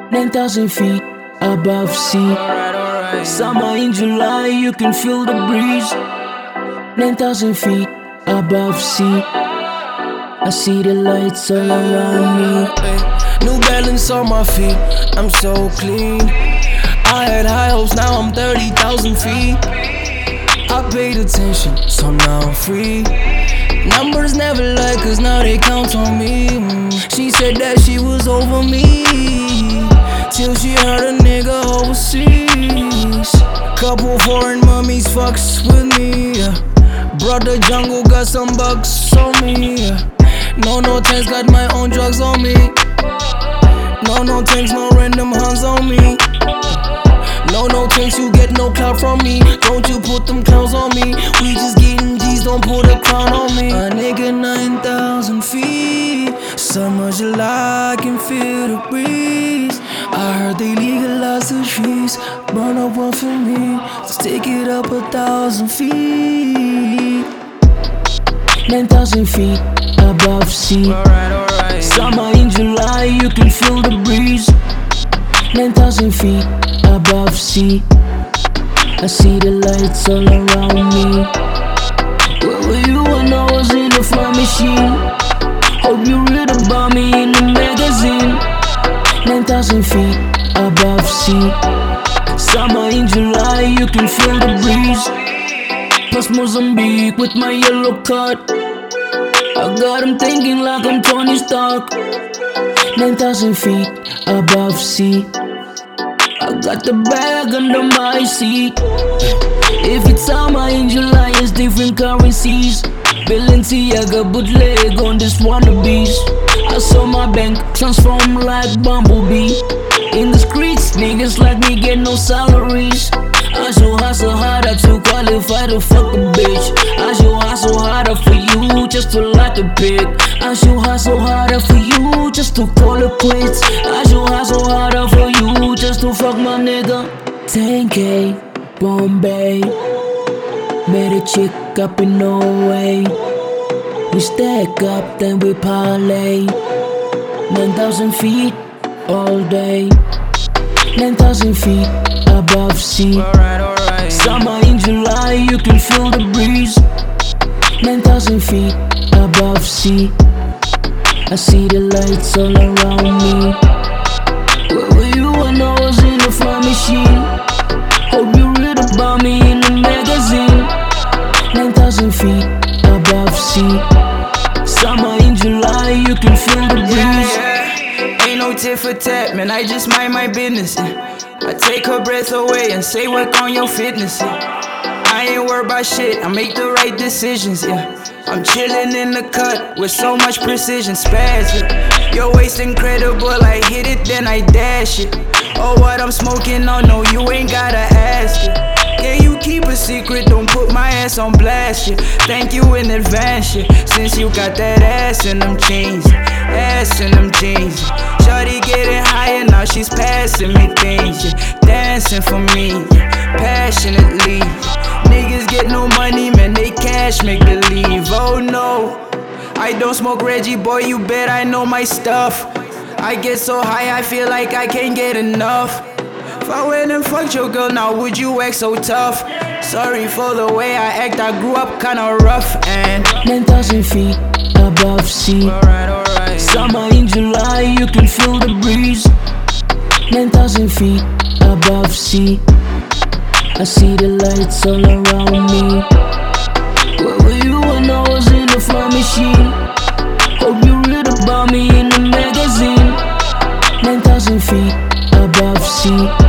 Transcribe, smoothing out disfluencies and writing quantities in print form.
9,000 feet above sea. Summer in July, you can feel the breeze. 9,000 feet above sea. I see the lights all around me. New Balance on my feet, I'm so clean. I had high hopes, now I'm 30,000 feet. I paid attention, so now I'm free. Numbers never lie, cause now they count on me. She said that she was over me, till she heard a nigga overseas. Couple foreign mummies fucks with me, yeah. Brought the jungle, got some bucks on me, yeah. No thanks, got my own drugs on me. No thanks, no random hands on me. No thanks, you get no clout from me. Don't you put them clowns on me. We just getting G's, don't put a crown on me. A nigga 9,000 feet. Summer July, I can feel the breeze. I heard they legalized the trees. Burn up one for me, let's take it up 1,000 feet. 9,000 feet above sea. Alright. Summer in July, you can feel the breeze. 9,000 feet above sea. I see the lights all around me. Where were you when I was in the fly machine? Hope you read about me in the magazine. 9,000 feet above sea. Summer in July, you can feel the breeze. Past Mozambique with my yellow card. I got him thinking like I'm Tony Stark. 9,000 feet above sea. I got the bag under my seat. If it's summer in July, it's different currencies. Balenciaga bootleg on this wannabes. I saw my bank transform like Bumblebee. In the streets, niggas like me get no salaries. I should hustle harder to qualify to fuck a bitch. I should hustle harder for you just to like a pig. I should hustle harder for you just to call it quits. I should hustle harder for you just to fuck my nigga. 10K, Bombay. Met a chick up in Norway. We stack up, then we parlay. 9,000 feet all day. 9,000 feet above sea. Alright. Summer in July, you can feel the breeze. 9,000 feet above sea. I see the lights all around me. Where were you when I was in the fly machine? Hope you read about me in the magazine. 9,000 feet above sea. Summer in July, you can feel the breeze. Ain't no tit for tat, man, I just mind my business, yeah. I take her breath away and say work on your fitness, yeah. I ain't worried about shit, I make the right decisions, yeah. I'm chillin' in the cut with so much precision, spaz, yeah. Your waist incredible, I hit it, then I dash it. Oh, what I'm smoking on, no, you ain't gotta ask it. Can you keep a secret, don't put my ass on blast, yeah. Thank you in advance, yeah. Since you got that ass in them jeans, ass in them jeans. Shawty getting higher, now she's passing me things, yeah. Dancing for me, yeah. Passionately. Niggas get no money, man, they cash make believe. Oh no, I don't smoke Reggie, boy, you bet I know my stuff. I get so high, I feel like I can't get enough. If I went and fucked your girl, now would you act so tough? Sorry for the way I act, I grew up kinda rough and 9,000 feet above sea. Alright. Summer in July, you can feel the breeze. 9,000 feet above sea. I see the lights all around me. Where were you when I was in the fly machine? Hope you read about me in the magazine. 9,000 feet above sea.